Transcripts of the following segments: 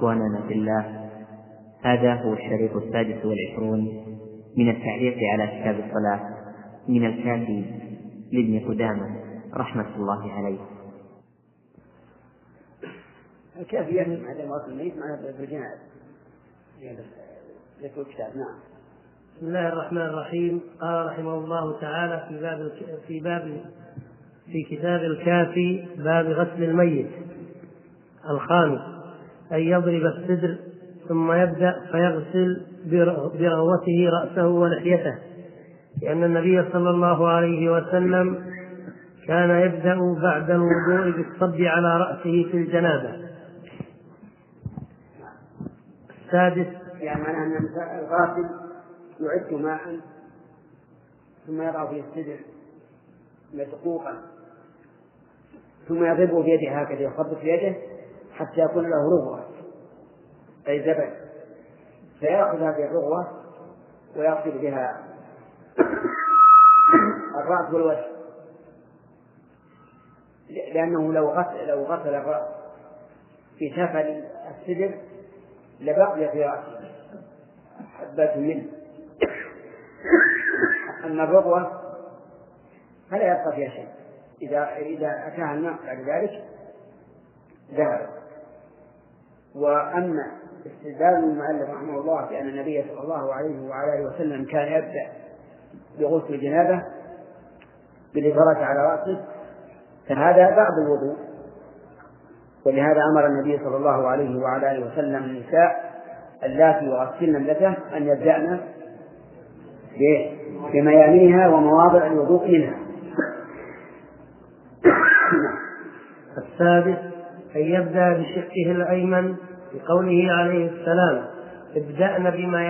إخواننا في الله، هذا هو الشريط 26 من التعليق على كتاب الصلاة من الكافي لابن قدامة رحمة الله عليه. الكافي يعني هذا موت الميت مع الجنازة ذكر الكتاب. نعم. بسم الله الرحمن الرحيم. قال رحمه الله تعالى في كتاب الكافي باب غسل الميت الخامس أن يضرب السدر ثم يبدأ فيغسل برغوته رأسه ولحيته، لأن النبي صلى الله عليه وسلم كان يبدأ بعد الوضوء بالصب على رأسه في الجنابة. السادس يعني معناه أن الغاسل يعد ماء ثم يضع فيه السدر مسقوقا ثم يضربه بيده هكذا، يخبط بيده حتى يكون له رغوة أي زبد، فيأخذ هذه الرغوة ويغسل بها الرأس والوجه، لأنه لو غسل الرأس في سفل السدر لبقي في رأسه حبات منه. أما الرغوة فلا يبقى فيها شيء، إذا أتاها الماء بعد ذلك ذهب. وأما استدلال المؤلف رحمه الله بأن النبي صلى الله عليه وعلى آله وسلم كان يبدأ بغسل الجنابة بالإفارة على رأسه، فهذا بعد الوضوء، ولهذا أمر النبي صلى الله عليه وعلى آله وسلم النساء اللاتي يغسلن ابنته أن يبدأن بميامنها ومواضع الوضوء منها. السادس أن يبدأ بشقه الأيمن بقوله عليه السلام ابدأن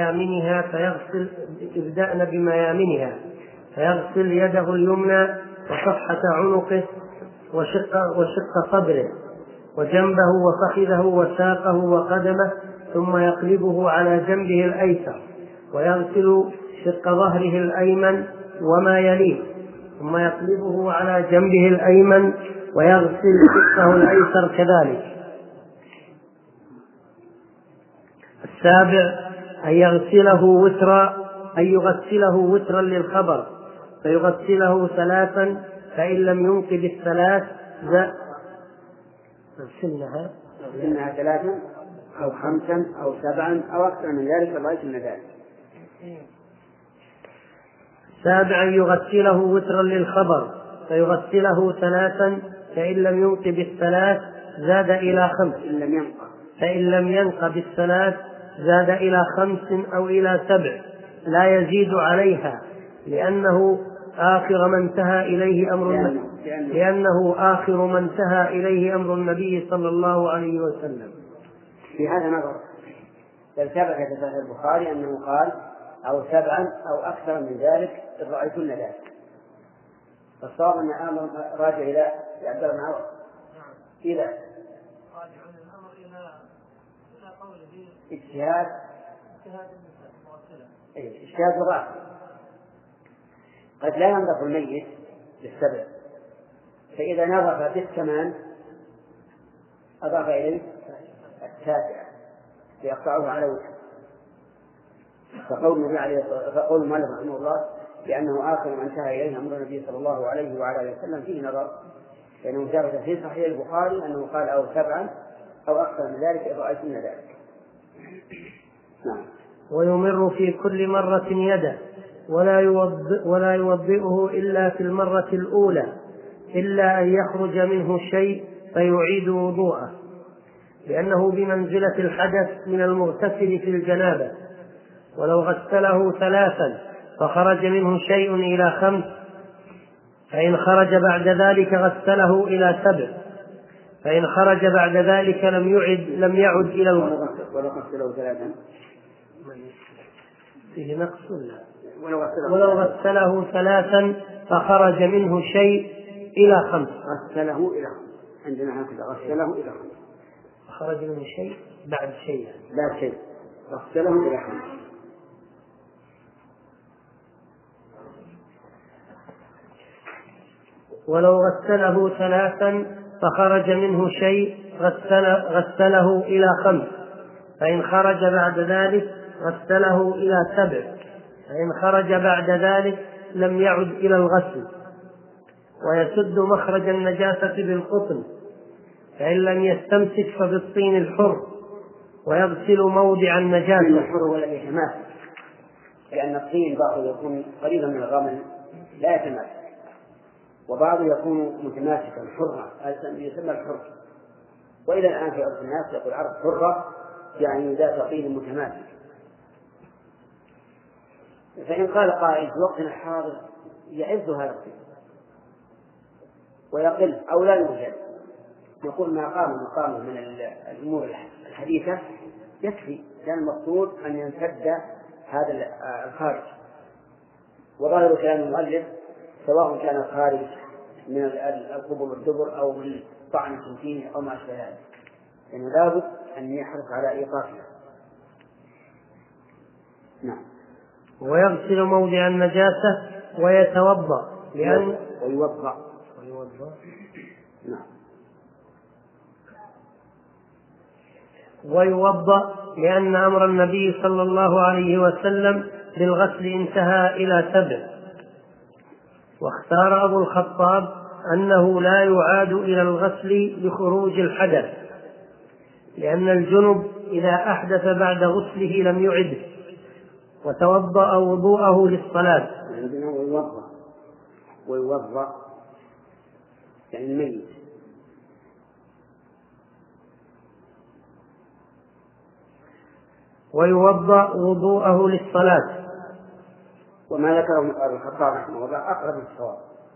بميامنها فيغسل يده اليمنى وصفحة عنقه وشق صدره وجنبه وفخذه وساقه وقدمه، ثم يقلبه على جنبه الأيسر ويغسل شق ظهره الأيمن وما يليه، ثم يقلبه على جنبه الأيمن ويغسل شقه الأيسر كذلك. السابع أن يغسله وترا للخبر فيغسله 3، فإن لم ينقض الثلاث غسلناها 3 أو 5 أو 7 أو أكثر من ذلك الله يسمى ذلك. سابعا يغسله وترا للخبر فيغسله 3، فإن لم ينقض الثلاث زاد إلى 5، فإن لم ينقض الثلاث زاد إلى 5 أو إلى 7 لا يزيد عليها، لأنه آخر ما انتهى إليه أمر النبي صلى الله عليه وسلم. في هذا نظر، بل ثبت في صحيح البخاري أنه قال أو 7 أو أكثر من ذلك إن رأيتن ذلك. فالصواب أن الأمر راجع إلى عبد الله بن عوف إلى قوله اجتهاد الغاسل. قد لا ينظف الميت بالسبع، فإذا نظف بالثمان أضاف إليه 9 ليقطعه على وجهه. فقول المؤلف رحمه الله لأنه آخر ما انتهى إليه أمر النبي صلى الله عليه وعلى آله وسلم فيه نظر، لأنه ثبت في صحيح البخاري أنه قال أو 7 أو أكثر من ذلك إذا رأيتن ذلك. نعم. ويمر في كل مرة يده ولا يوضئه إلا في المرة الأولى، إلا أن يخرج منه شيء فيعيد وضوءه، لأنه بمنزلة الحدث من المغتسل في الجنابة. ولو غسله 3 فخرج منه شيء إلى 5، فإن خرج بعد ذلك غسله إلى 7، فإن خرج بعد ذلك لم يعد إلى الغسل. فيه نقص ولو غسله 3 فخرج منه شيء إلى 5 غسله إلى 5 عندنا هكذا غسله إلى 5 فخرج منه شيء بعد شيء غسله إلى 5. ولو غسله 3 فخرج منه شيء غسله إلى 5، فإن خرج بعد ذلك غسله إلى 7، فإن خرج بعد ذلك لم يعد إلى الغسل. ويسد مخرج النجاسة بالقطن، فإن لم يستمسك فبالطين الحر، ويغسل موضع النجاسة. الحر ولا يتماسك، لأن الطين بعضه يكون قريبا من الرمل لا يتماسك، وبعضه يكون متماسكا حرا، هذا يسمى الحر. وإلى الآن في عرف الناس يقول عرف حرة يعني ذات طين متماسك. فإن قال قائل في وقتنا الحاضر يعز هذا الطين ويقل أو لا يوجد، يقول ما قام من الأمور الحديثة يكفي، لأن المقصود أن ينسد هذا الخارج. وظاهر كلام المؤلف سواء كان الخارج من القبل والدبر أو من طعن التنفيذ أو ما أشبه ذلك، لأنه لابد أن يحرص على إيقافها. نعم. ويغسل موضع النجاسة ويتوضأ ويوضأ. نعم. ويوضأ لأن أمر النبي صلى الله عليه وسلم بالغسل انتهى إلى 7. واختار أبو الخطاب أنه لا يعاد إلى الغسل لخروج الحدث، لأن الجنب إذا أحدث بعد غسله لم يعده، وتوضأ وضوءه للصلاة. ويوضأ يعني الميت. ويوضأ وضوءه للصلاة. وما ذكره ابن الخطاب رحمه الله أقرب للصواب،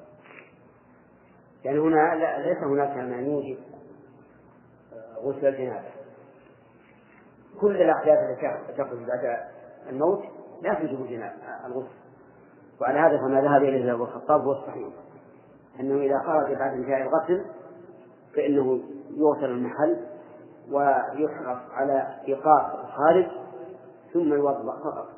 يعني هنا ليس هناك ما يوجب غسل الجنابة. كل الأحداث التي تخرج بعد الموت لا توجب الغسل. وعلى هذا فما ذهب إليه أبو الخطاب هو الصحيح، أنه إذا خرج بعد انتهاء الغسل فإنه يغسل المحل ويحرص على إيقاف الخارج ثم يوضأ فقط.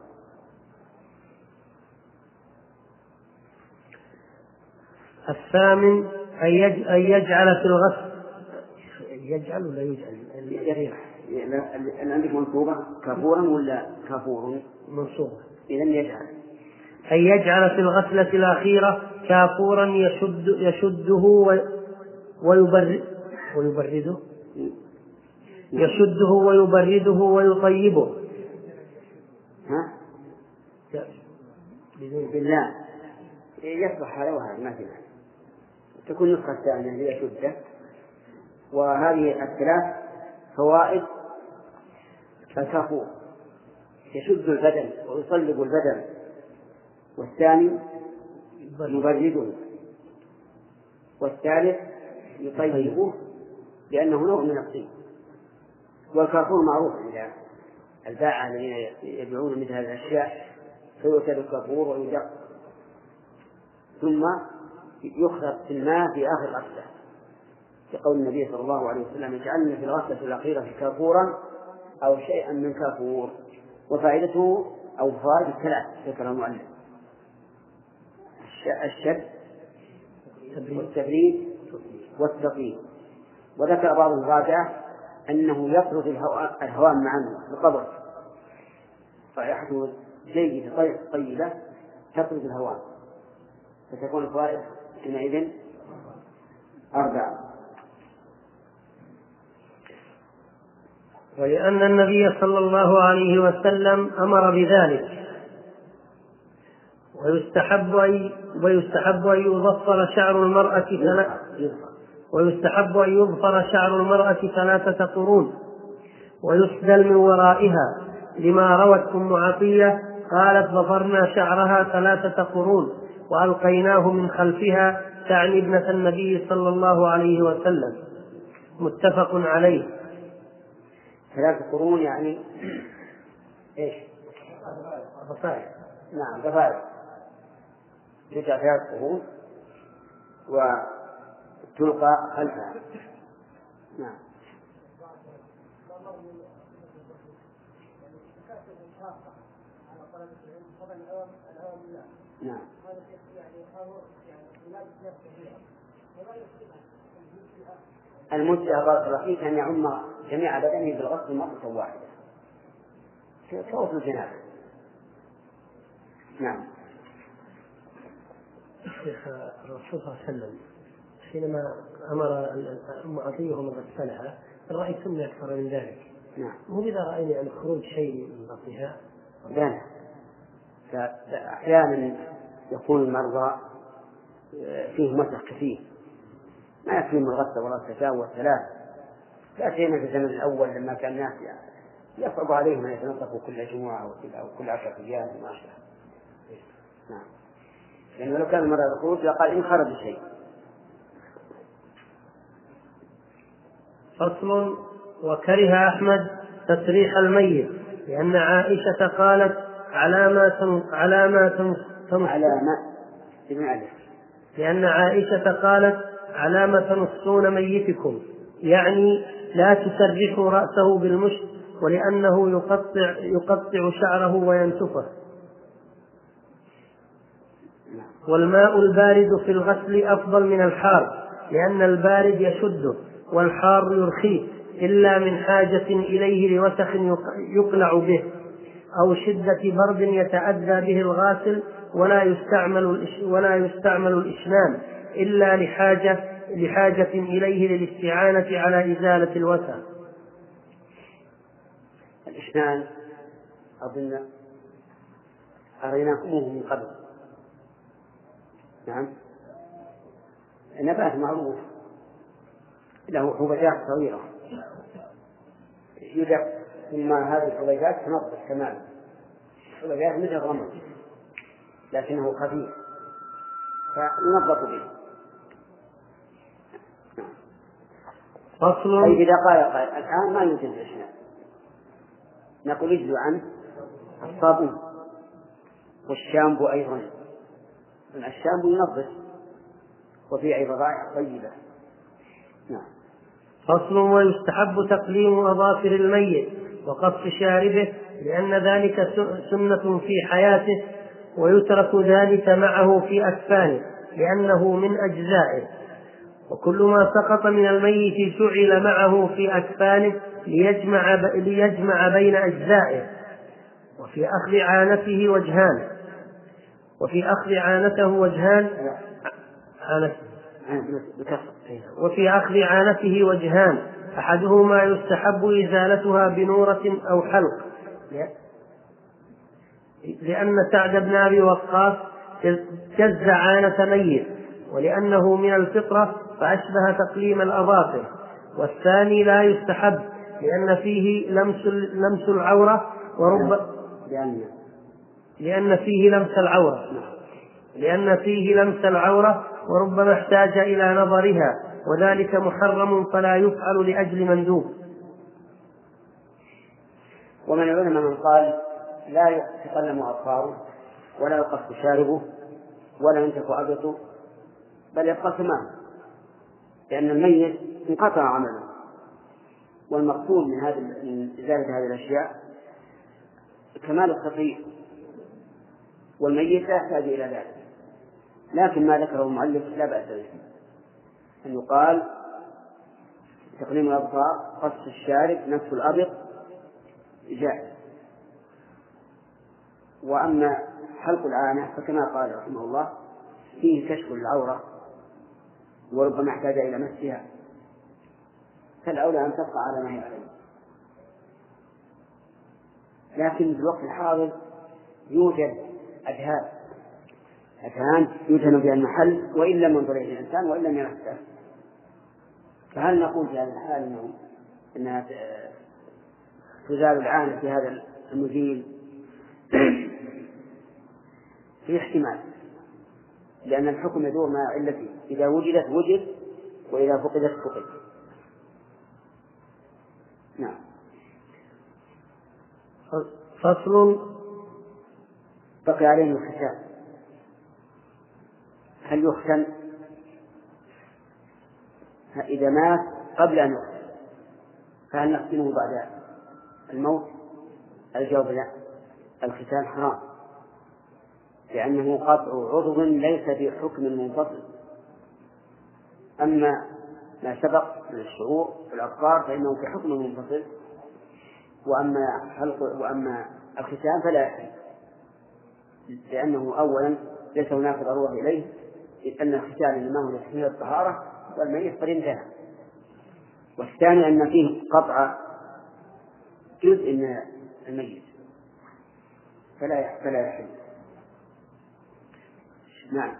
الثامن أن يجعل في الغسل. يجعل ولا يجعل؟ أن عندك منصوبة كافورا ولا كافور؟ منصوبة. إذن يجعل. أن يجعل في الغسلة الأخيرة كافورا يشده ويبرده يشده ويبرده ويطيبه. ها؟ بالله يصبح هذا وهذا ما في معنى. تكون نسخة ثانية هي شدة. وهذه الثلاث فوائد الكافور يشد البدن ويصلب البدن، والثاني يبرده، والثالث يطيبه لأنه نوع من الطيب. والكافور معروف عند الباعة الذين يبيعون مثل هذه الأشياء، فيؤكل الكافور ويدق ثم يخلط في الماء في آخر الغسلة، كقول النبي صلى الله عليه وسلم اجعلنا في الغسلة الأخيرة كافورا أو شيئا من كافور. وفائدته أو فوائد الثلاث ذكر المؤلف: الشد والتبريد والتطيب. وذكر بعض الرابعة أنه يطرد الهوام مع القبر، رائحته جيدة طيبة تطرد الهوام، فتكون الفوائد حينئذ 4. ولأن النبي صلى الله عليه وسلم أمر بذلك. ويستحب أن يظفر شعر المرأة 3 قرون، ويسدل من ورائها، لما روت أم عطية قالت ظفرنا شعرها 3 قرون وألقيناه من خلفها، تعني ابنة النبي صلى الله عليه وسلم. متفق عليه. 3 قرون يعني إيش؟ ضفائر. نعم ضفائر. تجعل 3 قرون وتلقى خلفها. نعم. نعم. المجزئة بارك الله فيك أن يعم جميع بدنه بالغسل مرة واحدة، كغسل الجنابة. نعم. الشيخ الرسول صلى الله عليه وسلم حينما أمر أم عطية من غسلها الرأي سمي أكثر من ذلك. نعم. مو إذا رأينا أن خروج شيء من بطنها. لا. أحيانا يكون المرضى فيه مسح كثير ما يكفيهم الغسل ولا الكساء والثلاث. لا سيما في الزمن الأول لما كان الناس يصعب عليهم أن يتنظفوا كل جمعة أو كل 10 أيام وما أشبه. نعم. لأنه لو كان المرض الخروج لقال إن خرج شيء. فصل. وكره أحمد تسريح الميت لأن عائشة قالت لأن عائشة قالت على ما تمسون ميتكم، يعني لا تسرحوا رأسه بالمشط ولأنه يقطع شعره وينتفه. والماء البارد في الغسل أفضل من الحار لأن البارد يشده والحار يرخيه إلا من حاجة إليه لوسخ يقلع به أو شدة برد يتأذى به الغاسل، ولا يستعمل الإشنان إلا لحاجة إليه للاستعانة على إزالة الوسخ. الإشنان أظن أريناكموه من قبل. نعم. النبات معروف له حبيبات صغيرة يدق، ثم هذه الحبيبات تنظف تماما. الحبيبات مثل الرمل لكنه خفيف فينظف به. فصل. أي بدقائق الآن ما يوجد الإشنان، نقول يجلو عنه الصابون والشامبو أيضا. الشامبو ينظف وفيه أيضا رائحة طيبة. نعم. فصل. ويستحب تقليم أظافر الميت وقص شاربه لأن ذلك سنة في حياته، ويترك ذلك معه في أكفانه لأنه من أجزائه، وكل ما سقط من الميت جعل معه في أكفانه ليجمع بين أجزائه. وفي أخذ عانته وجهان أحدهما يستحب إزالتها بنورة أو حلق، لأن سعد بن أبي وقاص جز عانة ميت ولأنه من الفطرة فأشبه تقليم الأظافر. والثاني لا يستحب لأن فيه لمس العورة وربما احتاج إلى نظرها، وذلك محرم فلا يفعل لأجل مندوب. ومن العلماء من قال لا يتقلم أظفاره ولا يقص شاربه ولا ينتف أبطه بل يبقى تماما، لأن الميت انقطع عمله، والمقصود من إزالة هذه الأشياء كمال التطهير، والميت لا يحتاج إلى ذلك. لكن ما ذكره المؤلف لا بأس به، أن يقال تقليم الأظفار، قص الشارب، نتف الأبط جائز. وأما حلق العانة فكما قال رحمه الله فيه كشف العورة وربما احتاج إلى مسها، فالأولى أن تبقى على ما هي عليه. لكن في الوقت الحاضر يوجد أدهان يدهن بها المحل وإن لم ينظر إليه الإنسان وإن لم يمسه، فهل نقول في هذا الحال أنها تزال العانة في هذا المزيل؟ في احتمال، لأن الحكم يدور مع علته، إذا وجدت وجد وإذا فقدت فقد. نعم. فصل. بقي عليه الختان. هل يختن إذا مات قبل أن يختن فهل نختنه بعد الموت؟ الجواب لا، الختان حرام، لأنه قطع عضو ليس بحكم منفصل. أما ما سبق من الشعور والأبصار فإنه بحكم منفصل، وأما الختان فلا يحل، لأنه أولا ليس هناك ضرورة إليه، إذ أن الختان إنما هو لتحميل الطهارة والميت قد انتهى. والثاني أن فيه قطع جزء من الميت فلا يحل. نعم.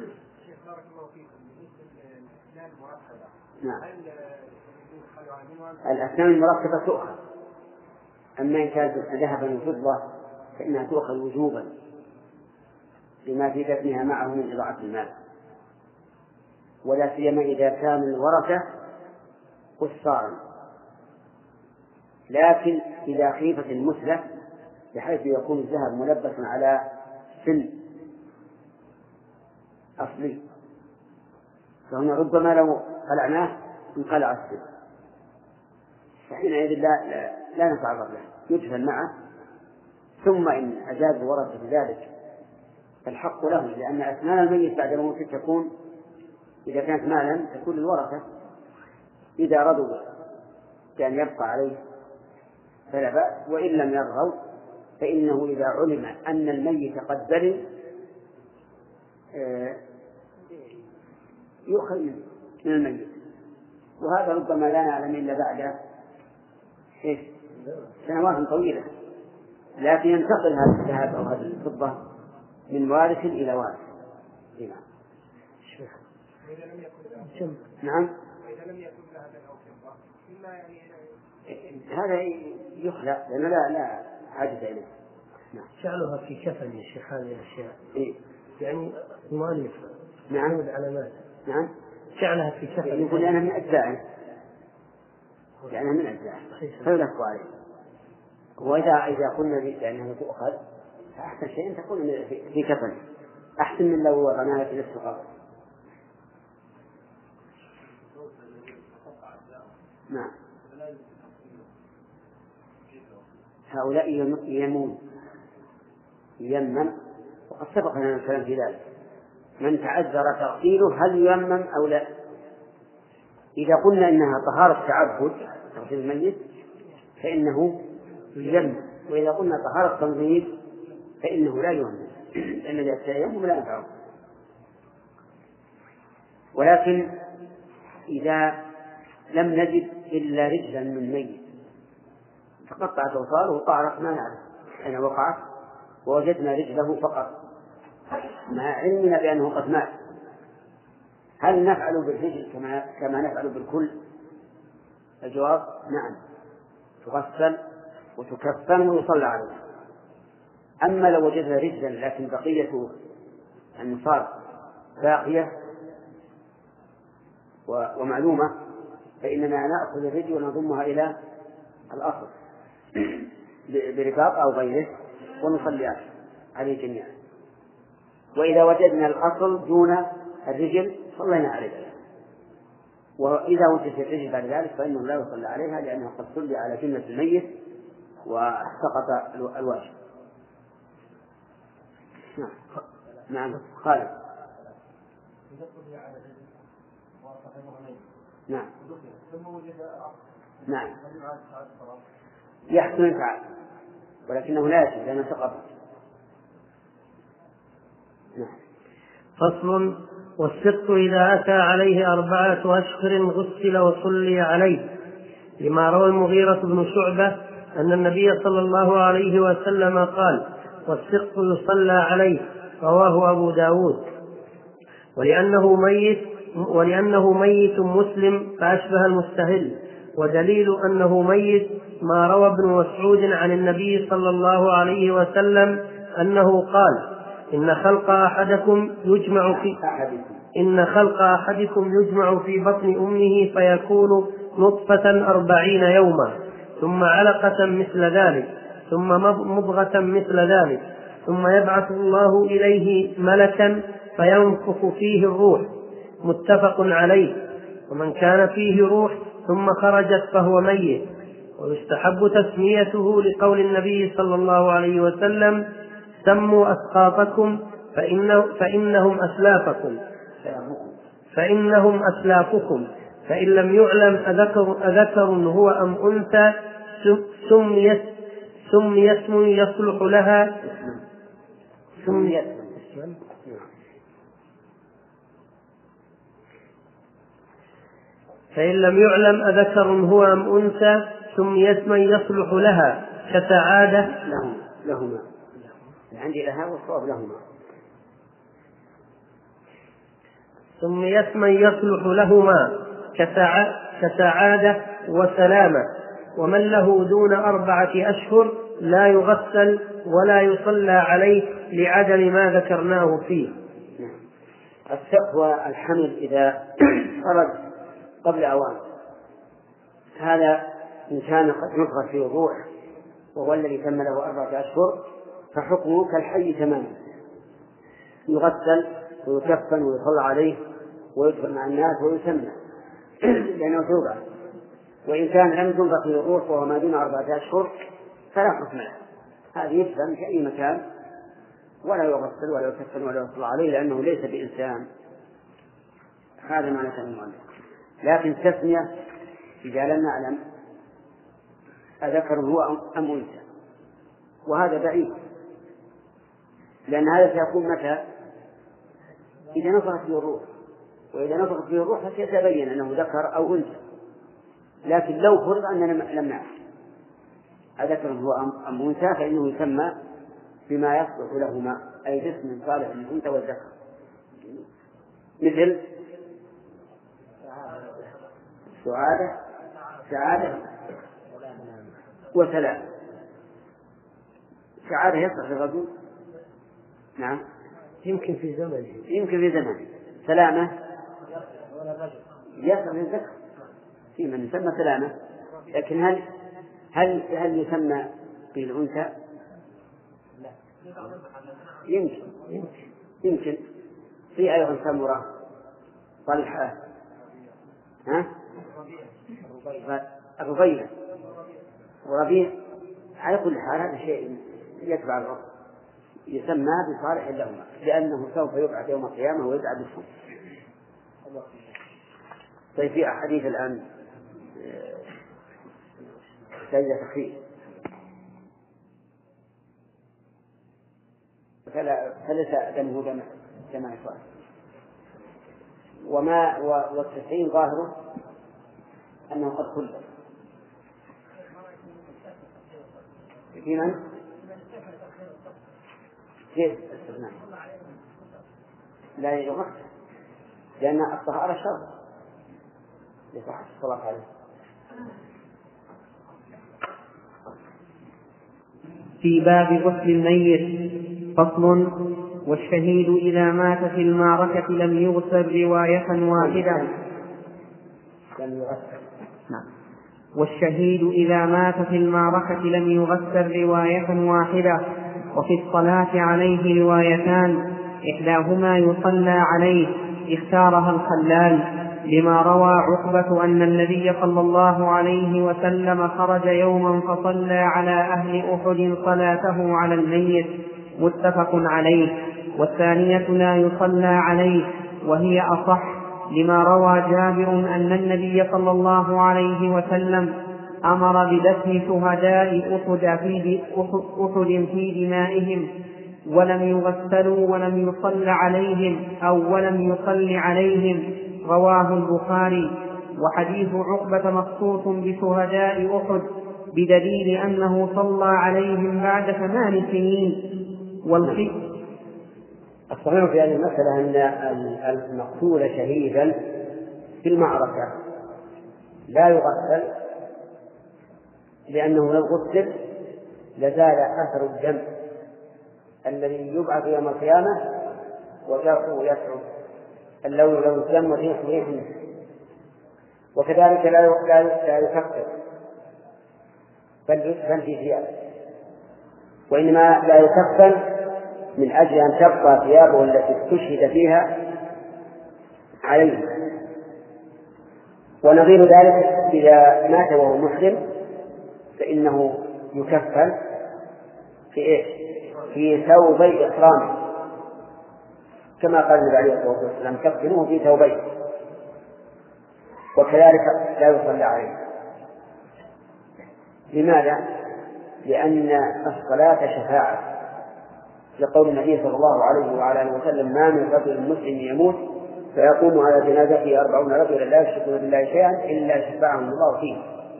نعم. الأسنان المركبة تؤخذ، أما إن كانت ذهبا وفضة فإنها تؤخذ وجوبا لما في دفنها معه من إضاعة المال، ولا سيما إذا كان الورثة قصارا. لكن إذا خيفت المثلة بحيث يكون الذهب ملبسا على سن أصلي، فهنا ربما لو قلعناه انقلع السن، فحينئذ لا نتعرض له، يدفن معه. ثم إن أجاز الورثة بذلك فالحق له، لأن أسنان الميت بعد موته تكون إذا كانت مالا تكون للورثة، إذا رضوا بأن يبقى عليه فلا بأس، وإن لم يرغوا فإنه إذا علم أن الميت قد بلي يؤخذ من الميت. وهذا ربما لا نعلم إلا بعد سنوات طويلة، لكن ينتقل هذا الذهب أو هذه الفضة من وارث إلى وارث. نعم. هذا يخلق لأنه لا حاجة إليه. جعلها في كفن يا شيخ هذه الأشياء. يعني مؤلف. نعم. العلامات. نعم. جعلها في كفن. يقول أنا من أجزائه، يعني من أجزائه فيلف عليه. وإذا قلنا لأنها تؤخذ فأحسن شيء أن تكون في كفن، أحسن من لو وضعناها في الاستقامة. نعم. هؤلاء يمن، وقد سبق لنا الكلام في ذلك. من تعذر تغسيله هل يمن أو لا؟ إذا قلنا إنها طهارة تعبد تغسيل الميت فإنه يمن، وإذا قلنا طهارة تنظيف فإنه لا يمن، لأن التيمم لا ينفعه. ولكن إذا لم نجد إلا رجلا من ميت تقطعت أوصاله وطارت ما نعرف أين وقعت، ووجدنا رجله فقط مع علمنا بأنه قد مات، هل نفعل بالرجل كما نفعل بالكل؟ الجواب نعم، تغسل وتكفن ويصلى عليها. أما لو وجدنا رجلا لكن بقية النصاب باقية ومعلومة فإننا نأخذ الرجل ونضمها إلى الأصل برباط أو غيره ونصلي عليه جميعا. وإذا وجدنا الأصل دون الرجل صلينا عليه، وإذا وجدت الرجل بعد ذلك فإنه لا يصلى عليها لأنه قد صلي على جملة الميت وسقط الواجب. نعم. خالد. نعم. نعم. يحسن الفعل ولكنه لا يجب لأنه سقط. نعم. فصل: والسقط إذا أتى عليه 4 أشهر غسل وصلي عليه، لما روى المغيرة بن شعبة أن النبي صلى الله عليه وسلم قال: والسقط يصلى عليه، رواه أبو داود. ولأنه ميت مسلم فأشبه المستهل، ودليل أنه ميت ما روى ابن مسعود عن النبي صلى الله عليه وسلم أنه قال: إن خلق أحدكم يجمع في بطن أمه فيكون نطفة 40 يوما، ثم علقة مثل ذلك، ثم مضغة مثل ذلك، ثم يبعث الله إليه ملكا فينفخ فيه الروح، متفق عليه. ومن كان فيه روح ثم خرجت فهو ميت. ويستحب تسميته لقول النبي صلى الله عليه وسلم: سموا أسقاطكم فإنهم أسلافكم، فإن لم يعلم أذكر هو أم أنثى سمي اسم يصلح لها فإن لم يعلم أذكر هو أم أنثى سمي اسما يصلح لها كسعادة لهما عندي لها والصواب لهما. سمي اسما يصلح لهما كسعادة وسلامة. ومن له دون 4 أشهر لا يغسل ولا يصلى عليه لعدم ما ذكرناه فيه. السقف الحمل إذا خرج قبل أوان هذا إن كان قد نفخ فيه الروح وهو الذي تم له 4 أشهر فحكمه كالحي تماما، يغسل ويكفن ويصلى عليه ويدخل مع الناس ويسمى لأنه توبع. وإن كان لم تنفخ فيه الروح وهو ما دون 4 أشهر فلا حكم له، هذا يدفن في أي مكان ولا يغسل ولا يكفن ولا يصلى عليه لأنه ليس بإنسان. هذا معنى المؤلف. لكن تسمية إذا لم نعلم أذكر هو أم أنثى، وهذا بعيد، لأن هذا سيكون متى؟ إذا نفخت فيه الروح، وإذا نفخت فيه الروح فسيتبين أنه ذكر أو أنثى. لكن لو فرض أننا لم نعلم أذكر هو أم أنثى فإنه يسمى بما يصلح لهما، أي باسم صالح للأنثى والذكر، مثل سعادة وسلام. سعادة يصلح للرجل، نعم يمكن في زمن. سلامة يصلح للذكر، في من يسمى سلامة، لكن هل يسمى بالأنثى؟ يمكن في أيضا سمرة طلحة الربيع وربيع. على كل حال هذا شيء يتبع الرب، يسمى بصالح لهما لأنه سوف يبعث يوم القيامة ويدعى باسمه. طيب في أحاديث الآن سيدة تخفيف فليس دمه دم كما يقال. والتسعين ظاهره أنه قد خلد في من؟ كيف استثناء؟ لا يغفر لأن الطهارة شرط لصحة الصلاة عليه. في باب غسل الميت فصل: والشهيد إذا مات في المعركة لم يغسل رواية واحدة. والشهيد إذا مات في المعركة لم يغسل رواية واحدة. وفي الصلاة عليه روايتان، إحداهما يصلى عليه اختارها الخلال لما روى عقبة أن النبي صلى الله عليه وسلم خرج يوما فصلى على أهل أحد صلاته على الميت، متفق عليه. والثانية لا يصلى عليه وهي أصح لما روى جابر أن النبي صلى الله عليه وسلم أمر بدفن شهداء أحد في دمائهم ولم يغسلوا ولم يصل عليهم أو ولم يصل عليهم، رواه البخاري. وحديث عقبة مخصوص بشهداء أحد بدليل أنه صلى عليهم بعد 8 سنين. الصحيح في هذه المسألة أن المقتول شهيدا في المعركة لا يغسل، لأنه لو غسل لزال أثر الدم الذي يبعث يوم القيامة وجرحه يسعد اللون لون الدم وريحه. وكذلك لا يكفر بل يدفن في ثيابه، وإنما لا يكفن من أجل أن تبقى ثيابه التي استشهد فيها عليه. ونظير ذلك إذا مات وهو محرم فإنه يكفن في ثوبي إحرامه، كما قال النبي عليه الصلاة والسلام: كفنوه في ثوبين. وكذلك لا يصلى عليه. لماذا؟ لأن الصلاة شفاعة، لقول النبي صلى الله عليه وعلى آله وسلم: ما من رجل مسلم يموت فيقوم على جنازته 40 رجلا لا يشركون بالله شيئا إلا شفعهم الله فيه.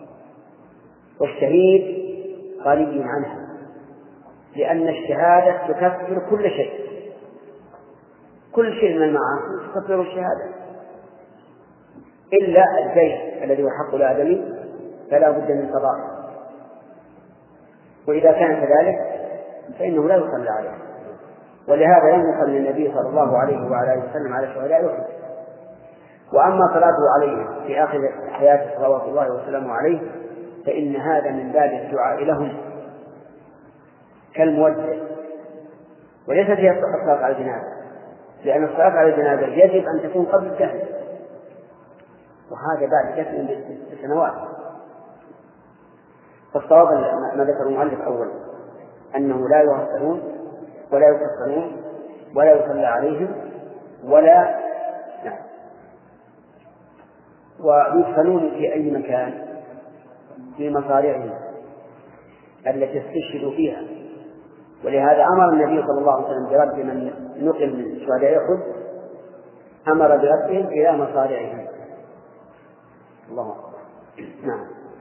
والشهيد غني عنها، لأن الشهادة تكفر كل شيء، كل شيء من المعاصي تكفر الشهادة إلا الدين الذي هو حق الآدمي فلا بد من قضائه، وإذا كان كذلك فإنه لا يصلى عليه. ولهذا لم يصلي النبي صلى الله عليه وعلى آله وسلم على شهداء أحد. وأما صلاته عليه في آخر حياته صلوات الله وسلامه عليه فإن هذا من باب الدعاء لهم كالمودع، وليس فيها الصلاة على الجنازة، لأن الصلاة على الجنازة يجب أن تكون قبل الدفن، وهذا بعد دفن بسنوات. فالصواب ما ذكر المؤلف أولا أنه لا يغسلون ولا يكفنون ولا يصلى عليهم ولا ويدفنون في أي مكان في مصارعهم التي استشهدوا فيها. ولهذا أمر النبي صلى الله عليه وسلم برد من نقل من شهداء أحد، أمر بردهم إلى مصارعهم. الله أكبر. نعم.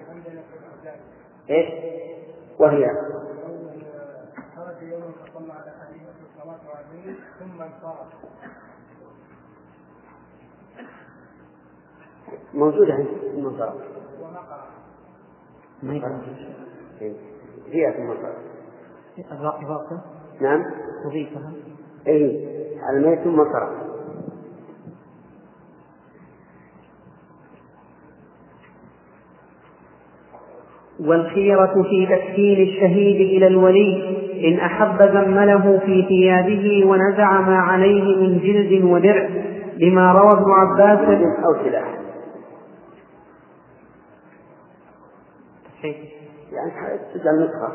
إيش؟ وهي خرج يوم فصلى على أهله الصلاة عليه ثم انصرف. موجودة عندي ثم انصرف. وما قرأ. ما يقرأ. هي ثم انصرف. الإضافة. نعم. تضيفها. إيه الميت ثم انصرف. والخيرة في تكفين الشهيد إلى الولي إن أحب زمله في ثيابه ونزع ما عليه من جلد ودرع، لما روى ابن عباس أو سلاح، يعني تجعل نسخة.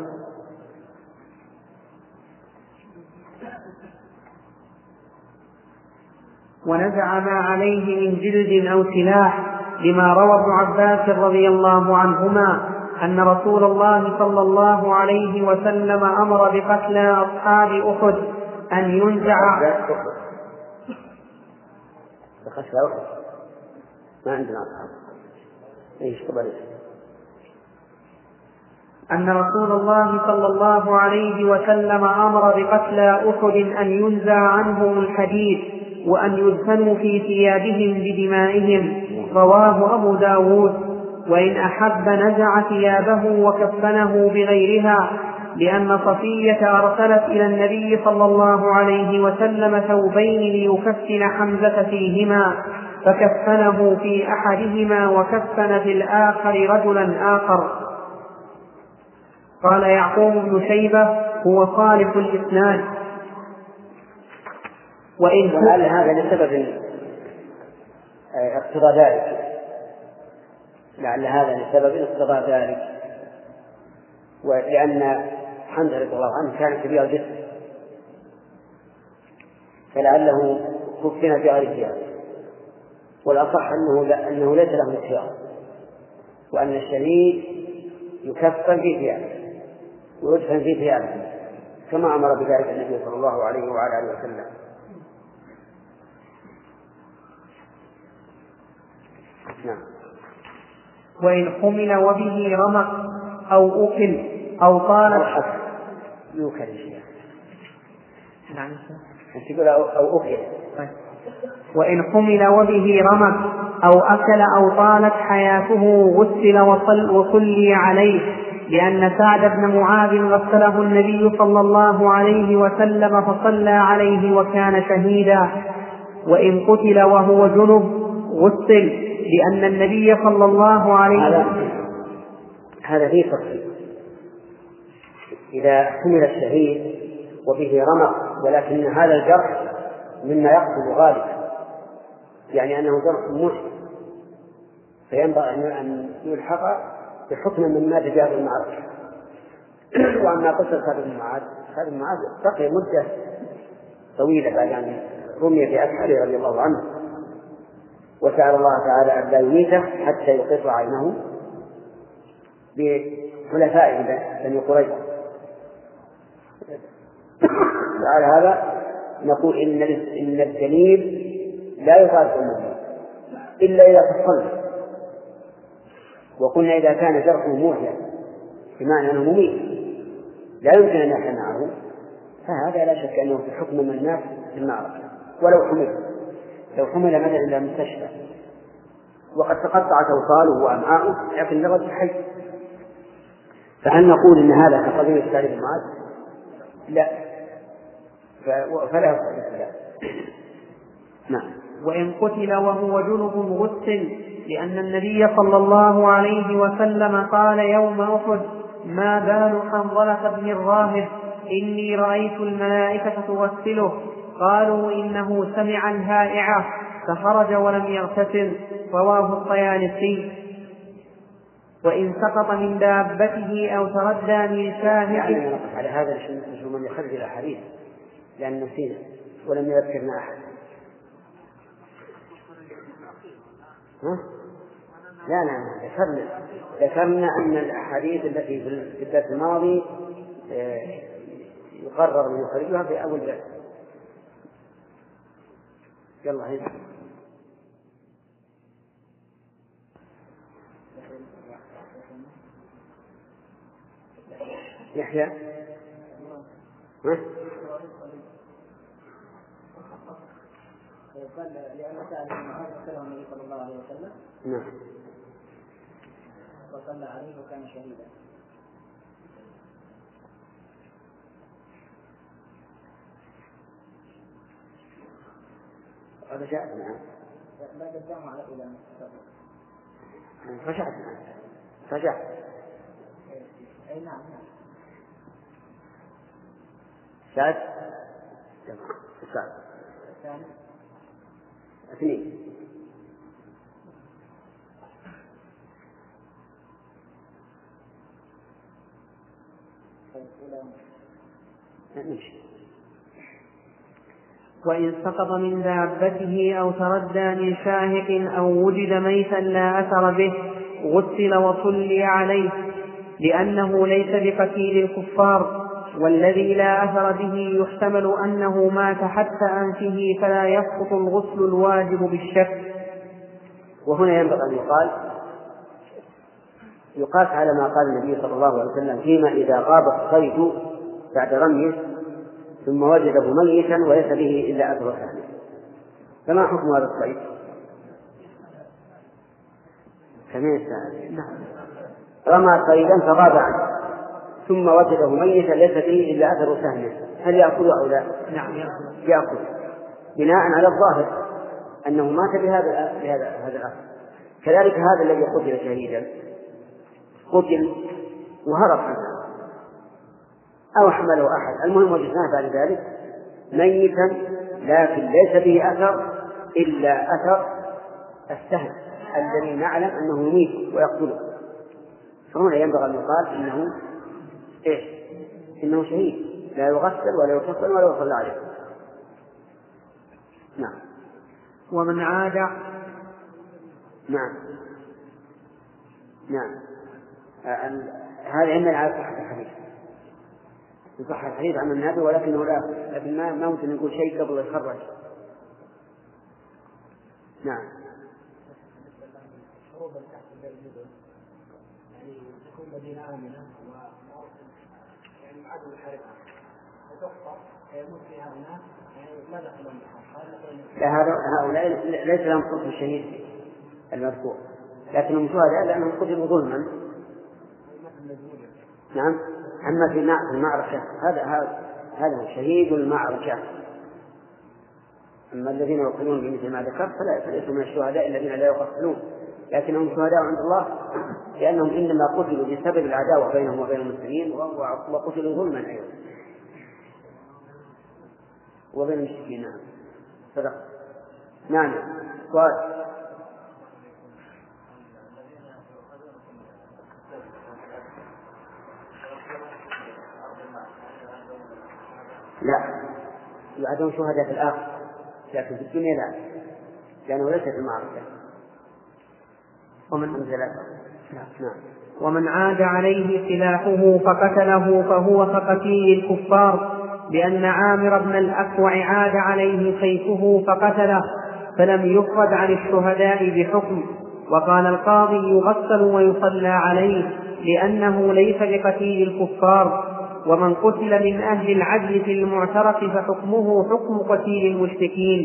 ونزع ما عليه من جلد أو سلاح، لما روى ابن عباس رضي الله عنهما أن رسول الله صلى الله عليه وسلم أمر بقتل أصحاب أحد أن ينزع ما عندنا أصحاب. إيش قبل؟ أن رسول الله صلى الله عليه وسلم أمر بقتل أحد أن ينزع عنهم الحديد وأن يدفنوا في ثيابهم بدمائهم، رواه أبو داود. وإن أحب نزع ثيابه وكفنه بغيرها، لأن صفية أرسلت إلى النبي صلى الله عليه وسلم ثوبين ليكفن حمزة فيهما، فكفنه في أحدهما وكفن في الآخر رجلا آخر. قال يعقوب بن شيبة هو صالح الإسناد. وهل هذا لسبب اقتضى ذلك؟ لعل هذا لسبب اقتضى ذلك، ولأن حمزة رضي الله عنه كان كبير الجسم، فلعله كفن في غير ثيابه. والأصح أنه ليس له خيار، وأن الشهيد يكفن في ثيابه ويدفن في ثيابه كما أمر بذلك النبي صلى الله عليه وعلى آله وسلم. نعم. وإن حمل وبه رمق أو أكل أو طالت يوكل شيء. نعم. تقول أو أكل. وإن حمل وبه رمق أو أكل أو طالت حياته غسل وصلي عليه، لأن سعد بن معاذ غسله النبي صلى الله عليه وسلم فصلى عليه وكان شهيدا. وإن قتل وهو جنب غسل، لأن النبي صلى الله عليه وسلم هذا فيه تفصيل. إذا حمل الشهيد وبه رمق ولكن هذا الجرح مما يقتل غالبا، يعني أنه جرح موسى، فينبغي أن يلحق بحكم مما تجاوز المعركة. وأما قصة خالد بن معاذ بقي مدة طويلة بعد أن رمي بأسحاره رضي الله عنه، وسأل الله تعالى أن لا يميته حتى يقر عينه حلفاء بني قريظة. وعلى هذا نقول إن الدليل لا يطابق المدلول إلا إذا فصلنا، وقلنا إذا كان جرحه موحى بمعنى أنه مميت لا يمكن أن يحل معه، فهذا لا شك أنه في حكم من الناس في المعركة. ولو حمل مثلا إلى المستشفى وقد تقطعت أوصاله وأمعاؤه لكن لغة حي، فهل نقول إن هذا كقضية التعريف المعاد؟ لا، فلا يصح. نعم. وإن قتل وهو جنب غسل، لأن النبي صلى الله عليه وسلم قال يوم أحد: ما بال حنظلة بن الراهب إني رأيت الملائكة تغسله. قالوا إنه سمع الهائعة فخرج ولم يغتسل. رواه الطيالسي. وإن سقط من دابته أو تردى من شاهق. على هذا نشوف من يخرج الأحاديث لأن نسينا ولم يذكرنا أحد. لا ذكرنا أن الأحاديث التي في الدرس الماضي يقرر من يخرجها في أول درس. يلا هيك يحيى. قال لأن سأل معاذ كلام النبي صلى الله عليه وسلم. نعم. وصلى عليه وكان شهيدا. هذا جاء معه. لا تجمع إلى رجعت. أي نعم. سعد. الثاني. 2. نمشي. وإن سقط من دابته أو تردى من شاهق أو وجد ميتا لا أثر به غسل وصلي عليه، لأنه ليس بقتيل الكفار، والذي لا أثر به يحتمل أنه مات حتى أنفه فلا يسقط الغسل الواجب بالشك. وهنا ينبغي أن يقاس على ما قال النبي صلى الله عليه وسلم فيما إذا غاب الصيد بعد رميه ثم وجده ميتا وليس به إلا أثر ثاني، فما حكم هذا الصيد؟ رمى صيدا فغاب عنه ثم وجده ميتا ليس به إلا أثر سهمه، هل يأكل أو لا؟ نعم يأكل، بناء على الظاهر أنه مات بهذا الأثر. كذلك هذا الذي قتل شهيدا قتل وهرب عنه أو حمله أحد، المهم وجدناه بعد ذلك ميتا لكن ليس به أثر إلا أثر السهم الذي نعلم أنه يميت ويقتله، فهنا ينبغي أن يقال إنه شهيد لا يغسل ولا يكفن ولا يصلى عليه. نعم. ومن عاد. نعم. هذا عندنا على صحة الحديث، صحة الحديث عن النبي، ولكنه لكن ما ممكن نقول شيء قبل يخرج. نعم. يعني تكون مدينة آمنة يعني عدم الحركة وتحفر يموت فيها الناس، يعني ماذا قلنا لا هؤلاء ليس لهم قتل الشهيد المذكور، لكنهم شهداء لأنهم قتلوا ظلما. نعم. أما في المعركة هذا هو شهيد المعركة. أما الذين يقتلون بمثل ما ذكرت فليسوا من الشهداء الذين لا يقتلون، لكنهم شهداء عند الله لأنهم إنما قتلوا بسبب العداوة بينهم وبين المسلمين وقتلوا ظلما أيضا وبين المشركين. نعم. صدق. نعم. سؤال. لا يعدون شهداء في الآخر، لكن في الدنيا لا، لأنه ليس في المعركة. ومن نعم. ومن عاد عليه سلاحه فقتله فهو كقتيل الكفار، لأن عامر بن الأكوع عاد عليه سيفه فقتله فلم يفرد عن الشهداء بحكم. وقال القاضي يغسل ويصلى عليه لأنه ليس بقتيل الكفار. ومن قتل من أهل العدل في المعترف فحكمه حكم قتيل المشركين.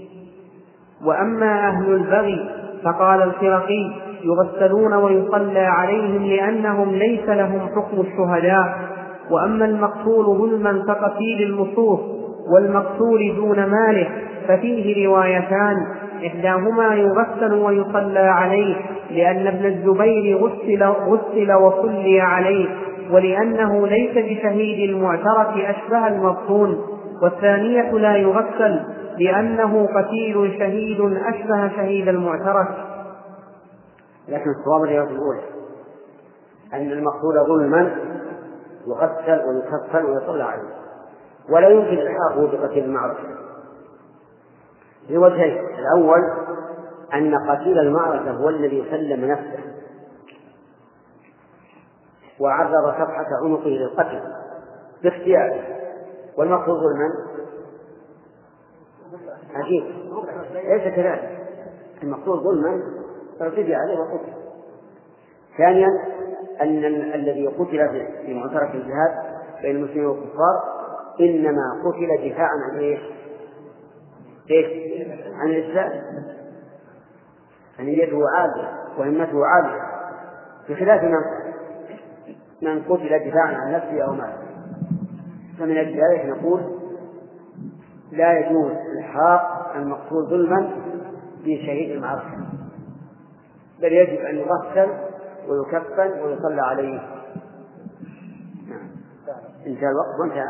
وأما أهل البغي فقال الخرقي يغسلون ويصلى عليهم لأنهم ليس لهم حكم الشهداء. وأما المقتول ظلما فقتيل اللصوص، والمقتول دون ماله ففيه روايتان، إحداهما يغسل ويصلى عليه لأن ابن الزبير غسل وصلي عليه، ولأنه ليس بشهيد المعترف أشبه المبطون. والثانية لا يغسل لأنه قتيل شهيد أشبه شهيد المعترف. لكن الصواب الرواية الأولى أن المقتول ظلما يغسل ويكفن ويصلى عليه، ولا يمكن إلحاقه بقتيل المعركة لوجهين: الأول أن قتيل المعركة هو الذي سلم نفسه وعرض صفحة عنقه للقتل باختياره، والمقتول ظلما عجيب ليس كذلك، المقتول ظلما فارتدي عليه وقتل. ثانيا أن الذي قتل في معترك الجهاد بين المسلمين والكفار إنما قتل دفاعا عن إيش؟ عن الإسلام، أن يده عالية وهمته عالية، بخلاف من قتل دفاعا عن نفسه أو ماله. فمن أجل ذلك نقول لا يجوز إلحاق المقتول ظلما بشهيد المعركة، بل يجب أن يغسل ويكفن ويصلى عليه. انتهى الوقت وانتهى.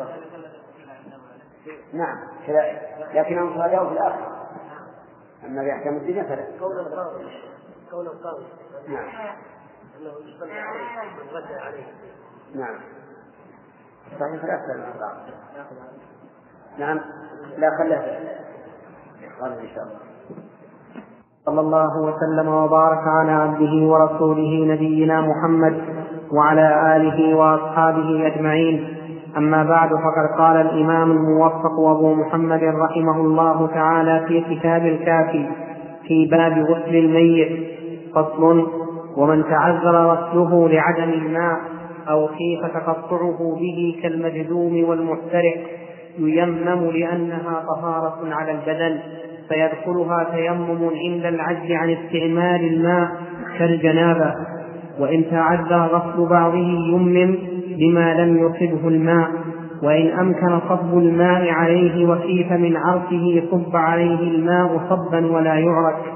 نعم كذلك، لكنهم صادوا في الآخر، أما بأحكام الدنيا فلا. قول القاضي نعم أنه يصلى عليه ويغسل عليه. نعم صحيح لا أكثر من القاضي. نعم لا خلها قال إن شاء الله. صلى الله وسلم وبارك على عبده ورسوله نبينا محمد وعلى آله وأصحابه أجمعين. أما بعد، فقد قال الإمام الموفق أبو محمد رحمه الله تعالى في كتاب الكافي في باب غسل الميت: فصل: ومن تعذر غسله لعدم الماء أو خيف تقطعه به كالمجذوم والمحترق ييمم لأنها طهارة على البدن، فيدخلها تيمم عند العجز عن استعمال الماء كالجنابة. وإن تعذر غسل بعضه يمم بما لم يصبه الماء، وإن أمكن صب الماء عليه وخيف من عرفه صب عليه الماء صبا ولا يعرك.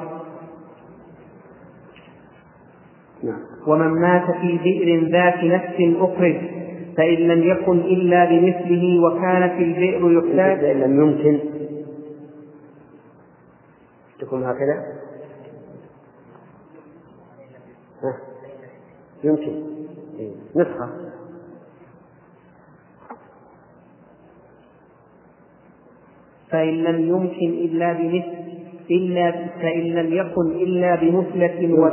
ومن مات في بئر ذات نفس أخرج فإن لم يكن إلا بمثله وكانت البئر يحتاج لم يمكن تكون هكذا. يمكن نسخة. فإن لم يمكن إلا فإن لم يكن إلا بمثلة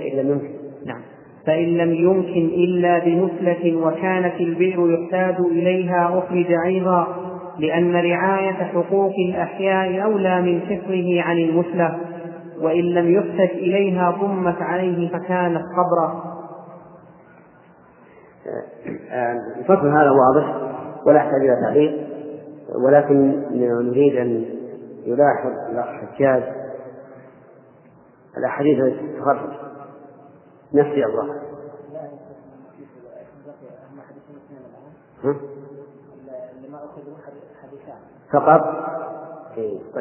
فإن لم يمكن إلا بمثلة وكانت البئر يحتاج إليها أخرج أيضا، لأن رعاية حقوق الأحياء أولى من حفظه عن المثلة. وإن لم يحتج إليها ضمت عليه فكانت قبرا. الفصل هذا واضح ولا يحتاج إلى تعليق، ولكن نريد أن يلاحظ الحجاج الأحاديث التي تخرج نفسي الله فقط. طيب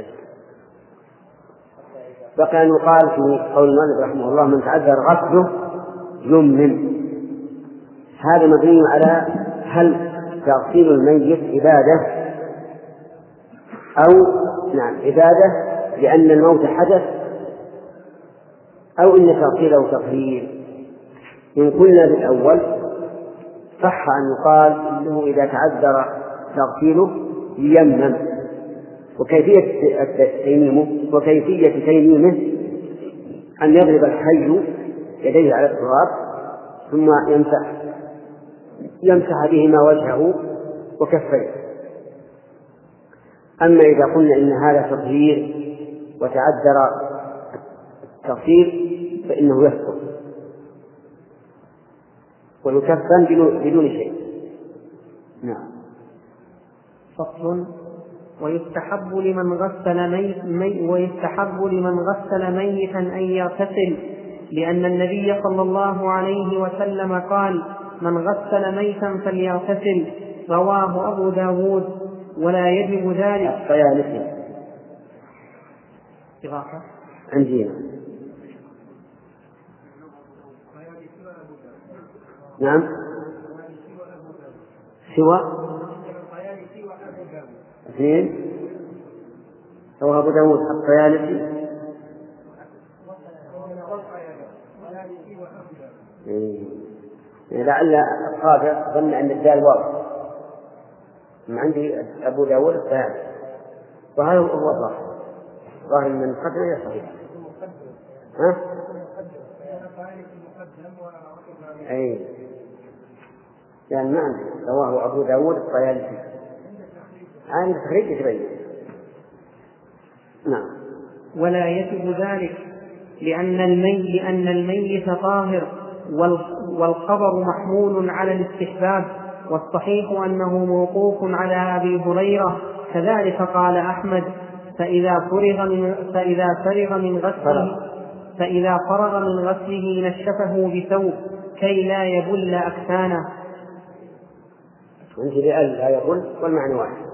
بقى أن يقال في قول المؤلف رحمه الله: من تعذر غسله يمم. هذا مبني على هل تغسيل الميت عبادة أو عبادة لأن الموت حدث، أو إن تغسيله تطهير. إن قلنا بالأول صح أن يقال إنه إذا تعذر تغسيله ييمم، وكيفية تيميمه أن يضرب الحي يديه على التراب ثم يمسح بهما وجهه وكفيه. أما إذا قلنا إن هذا تطهير وتعذر التغسيل فإنه يسقط ويكفن بدون شيء. نعم. فصل. ويستحب لمن غسل ميتا أن يغتسل، لأن النبي صلى الله عليه وسلم قال: من غسل ميتا فليغتسل، رواه أبو داود. ولا يجب ذلك. الطيالسي عندنا. نعم. سوى اثنين. هو أبو داود الطيالسي. لعل الرابع ظن أن الدال واو. عندي أبو داود الطيالسي، وهذا هو الظاهر. ظاهر من المقدمة هي صحيح. ها؟ أي يعني ما عندي. رواه أبو داود الطيالسي. عن التخريج يتبين. نعم. ولا يجب ذلك لأن الميت طاهر، والخبر محمول على الاستحباب، والصحيح أنه موقوف على أبي هريرة. كذلك قال أحمد: فإذا فرغ من غسله نشفه بثوب كي لا يبل أكفانه. وانت لا يبل والمعنى واحد.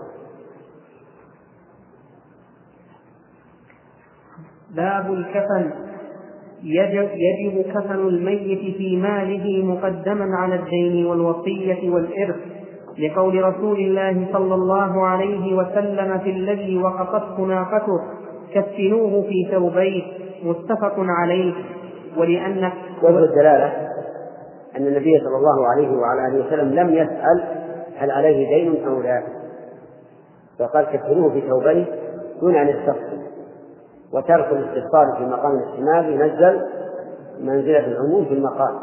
باب الكفن. يجب كفن الميت في ماله مقدما على الدين والوصية والإرث، لقول رسول الله صلى الله عليه وسلم في الذي وقفته ناقته: كفنوه في ثوبين، متفق عليه. ولأن وجه الدلالة أن النبي صلى الله عليه وعلى آله وسلم لم يسأل هل عليه دين أو لا، فقال كفنوه في ثوبين دون أن يستفصل. وترك الاستفصال في مقام الاحتمال ينزل منزلة العموم في المقام.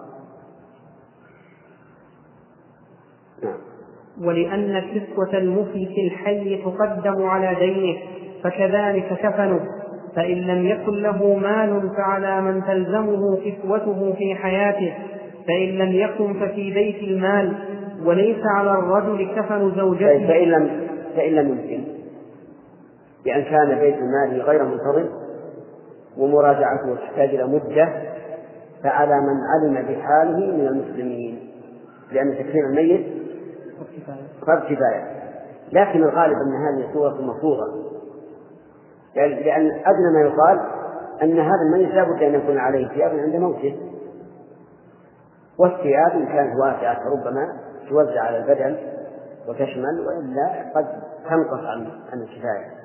ولأن كسوة المفلس الحي تقدم على دينه، فكذلك كفنه. فإن لم يكن له مال فعلى من تلزمه كسوته في حياته، فإن لم يكن ففي بيت المال. وليس على الرجل كفن زوجته. فإن لم يمكن، بأن كان بيت المال غير منتظم ومراجعته تحتاج إلى مدة، فعلى من علم بحاله من المسلمين، لأن تكفين الميت فرض كفاية. لكن الغالب أن هذه صورة مفروضة، لأن أدنى ما يقال أن هذا الميت لا بد أن يكون عليه ثياب عند موته، والثياب إن كانت واسعة ربما توزع على البدن وتشمل، وإلا قد تنقص عن الكفاية.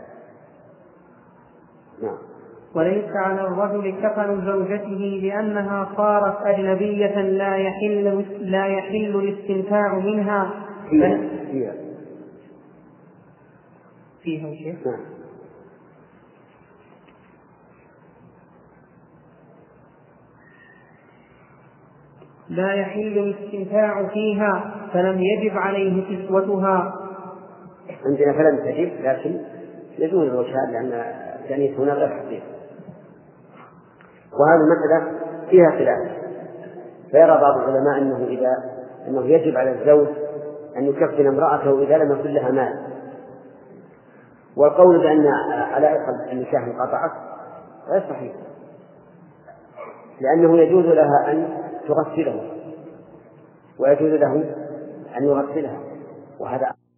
نعم. وليس على الرجل كفن زوجته لأنها صارت أجنبية لا يحل الاستمتاع منها. فيها شيء. نعم. لا يحل الاستمتاع فيها، فلم يجب عليه كسوتها. عندنا فلم تجب، لكن يجوز الوجهان لأن التأنيث هنا غير حقيقي. وهذه المسألة فيها خلاف، فيرى بعض العلماء أنه يجب على الزوج أن يكفن امرأته إذا لم يكن لها مال، والقول بأن علائق النكاح انقطعت غير صحيح، لأنه يجوز لها أن تغسله ويجوز له أن يغسلها، وهذا